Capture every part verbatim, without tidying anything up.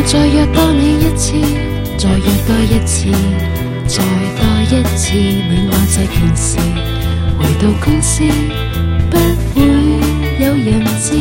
再約多你一次，再約多一次，再多一次，戀愛這件事，回到公司不會有人知。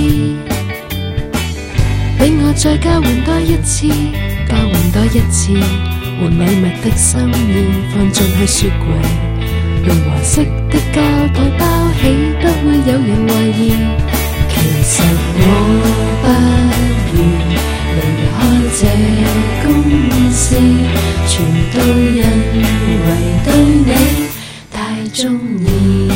俾我再交換多一次，交換多一次，換禮物的心意放進去雪櫃，用黃色的膠袋包起，不會有人懷疑。其實我不願離開這公司，全都因為對你太鍾意。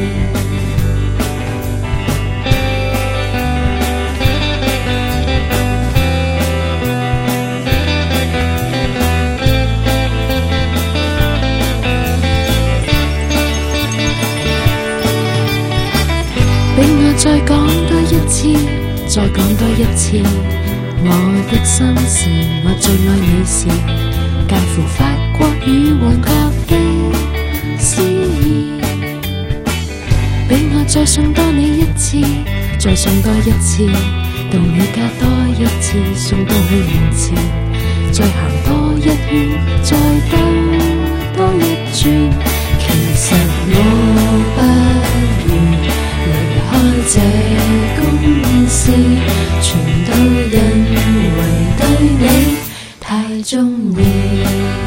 俾我再講多一次，再講多一次，我的心事，我最愛你時，介乎法國與黃咖啡詩意。俾我再送多你一次，再送多一次，到你家多一次，送到去門前，再行多一圈，再兜多一轉。其實我不願離開這公司，全都因為對你太鍾意。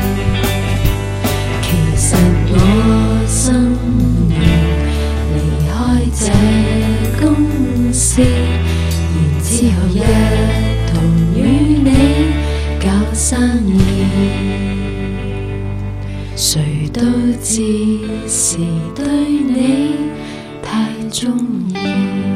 其實我心願離開這公司，然之後一同與你搞生意。誰都知是對你太鍾意。